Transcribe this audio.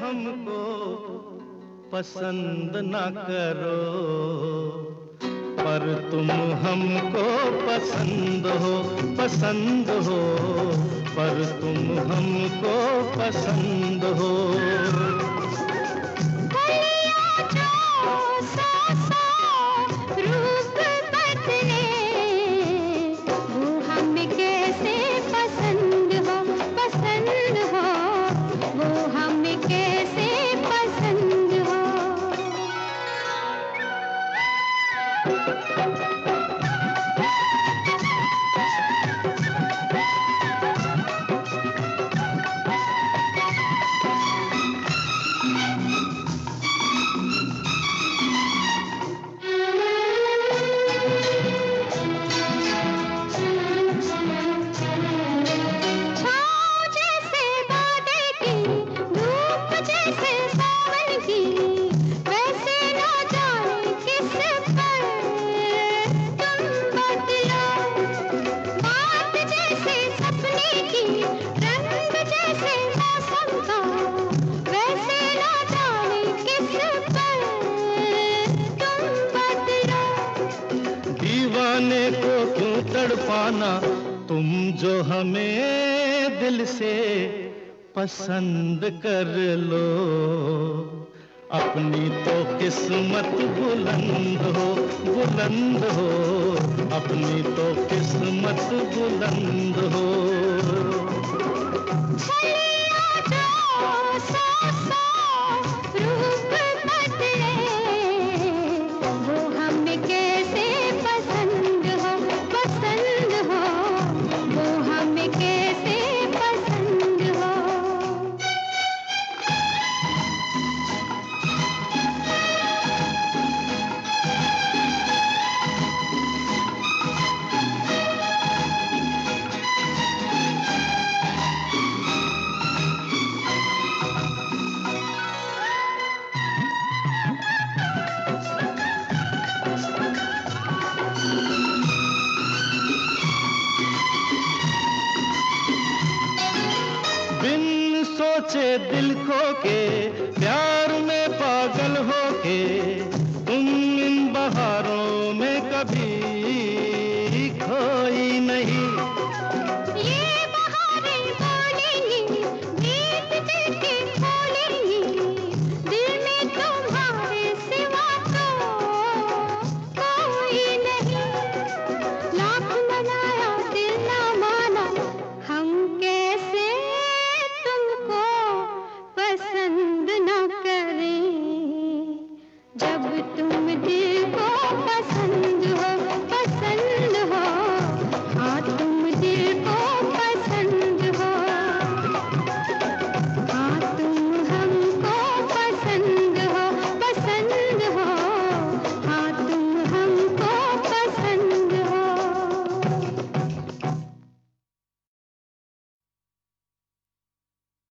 हमको पसंद न करो, पर तुम हमको पसंद हो, पसंद हो, पर तुम हमको पसंद हो। दीवाने को क्यों तड़पाना, तुम जो हमें दिल से पसंद कर लो। अपनी तो किस्मत बुलंद हो, बुलंद हो, अपनी तो किस्मत बुलंद हो। बिन सोचे दिल खो के, प्यार में पागल हो के, तुम इन बहारों में कभी खोई नहीं। ये बहारें बोलेंगी, बीत दिल के